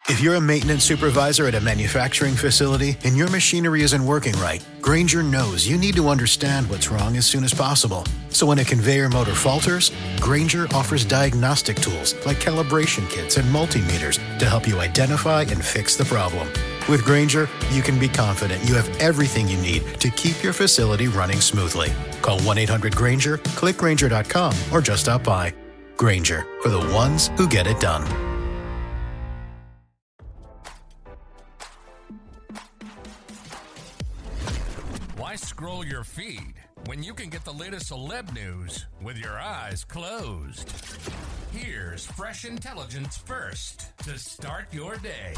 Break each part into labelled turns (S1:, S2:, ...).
S1: If you're a maintenance supervisor at a manufacturing facility and your machinery isn't working right, Grainger knows you need to understand what's wrong as soon as possible. So when a conveyor motor falters, Grainger offers diagnostic tools like calibration kits and multimeters to help you identify and fix the problem. With Grainger, you can be confident you have everything you need to keep your facility running smoothly. Call 1-800-GRAINGER, click Grainger.com, or just stop by. Grainger, for the ones who get it done.
S2: Why scroll your feed when you can get the latest celeb news with your eyes closed? Here's fresh intelligence first to start your day.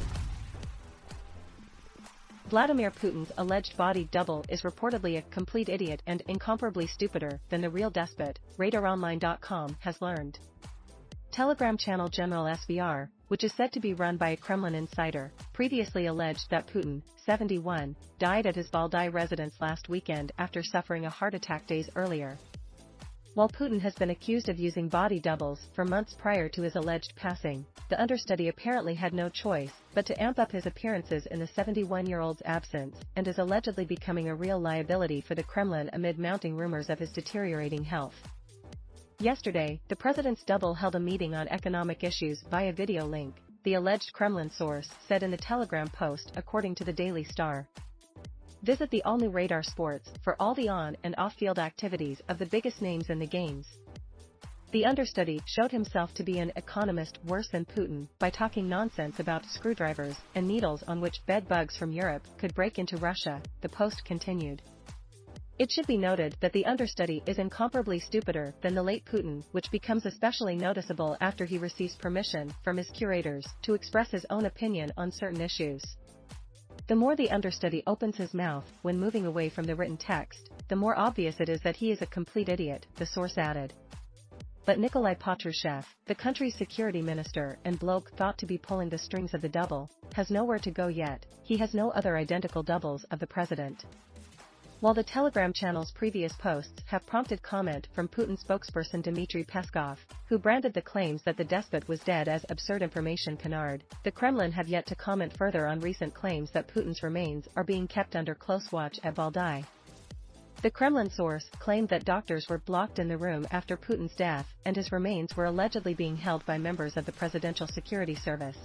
S3: Vladimir Putin's alleged body double is reportedly a complete idiot and incomparably stupider than the real despot, RadarOnline.com has learned. Telegram channel General SVR, which is said to be run by a Kremlin insider, previously alleged that Putin, 71, died at his Valdai residence last weekend after suffering a heart attack days earlier. While Putin has been accused of using body doubles for months prior to his alleged passing, the understudy apparently had no choice but to amp up his appearances in the 71-year-old's absence and is allegedly becoming a real liability for the Kremlin amid mounting rumors of his deteriorating health. Yesterday, the president's double held a meeting on economic issues via video link, the alleged Kremlin source said in the Telegram post according to the Daily Star. Visit the all-new Radar Sports for all the on- and off-field activities of the biggest names in the games. The understudy showed himself to be an economist worse than Putin by talking nonsense about screwdrivers and needles on which bed bugs from Europe could break into Russia, the post continued. It should be noted that the understudy is incomparably stupider than the late Putin, which becomes especially noticeable after he receives permission from his curators to express his own opinion on certain issues. The more the understudy opens his mouth when moving away from the written text, the more obvious it is that he is a complete idiot, the source added. But Nikolai Patrushev, the country's security minister and bloke thought to be pulling the strings of the double, has nowhere to go yet. He has no other identical doubles of the president. While the Telegram channel's previous posts have prompted comment from Putin spokesperson Dmitry Peskov, who branded the claims that the despot was dead as absurd information canard, the Kremlin have yet to comment further on recent claims that Putin's remains are being kept under close watch at Valdai. The Kremlin source claimed that doctors were blocked in the room after Putin's death and his remains were allegedly being held by members of the Presidential Security Service.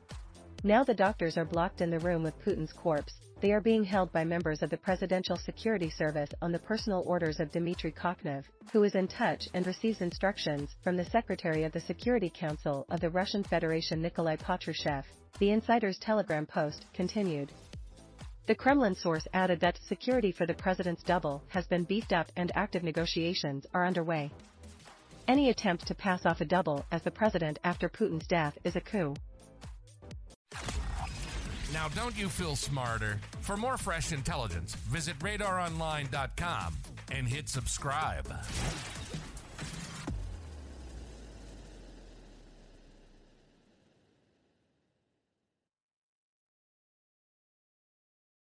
S3: Now the doctors are blocked in the room with Putin's corpse. They are being held by members of the Presidential Security Service on the personal orders of Dmitry Koknev, who is in touch and receives instructions from the Secretary of the Security Council of the Russian Federation Nikolai Patrushev, the insider's Telegram post continued. The Kremlin source added that security for the president's double has been beefed up and active negotiations are underway. Any attempt to pass off a double as the president after Putin's death is a coup.
S2: Now don't you feel smarter? For more fresh intelligence, visit RadarOnline.com and hit subscribe.